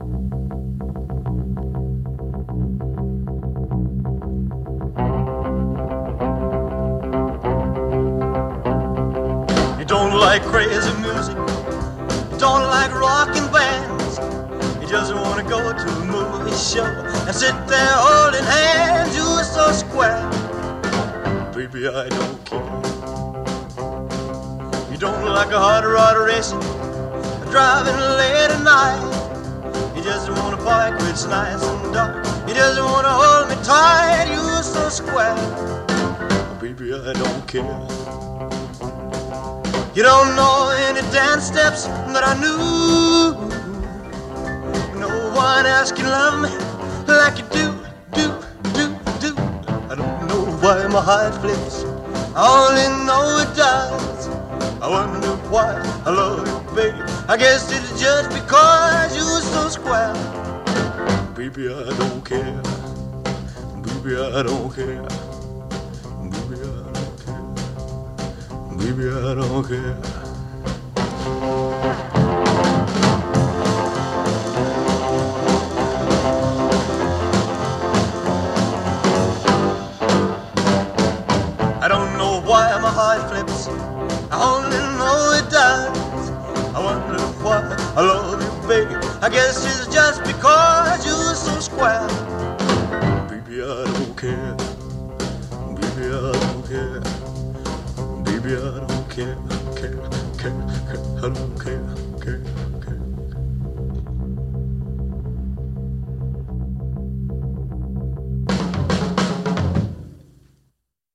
You don't like crazy music, you don't like rockin' bands, you just wanna go to a movie show and sit there holding hands. You're so square, baby, I don't care. You don't like a hot rod racing, driving late at night. You just wanna park where it's nice and dark. You just wanna hold me tight. You're so square, baby, I don't care. You don't know any dance steps that I knew. No one else can love me like you do. I don't know why my heart flips, I only know it does. I wonder why I love you, baby. I guess it's just because you're so square. Baby, I don't care. Baby, I don't care. Baby, I don't care. Baby, I don't care. I don't know why my heart flips, I only know it does. I wonder why I love you, baby. I guess it's just because you're so square. Baby, I don't care. Baby, I don't care. Baby, I don't care. I don't care.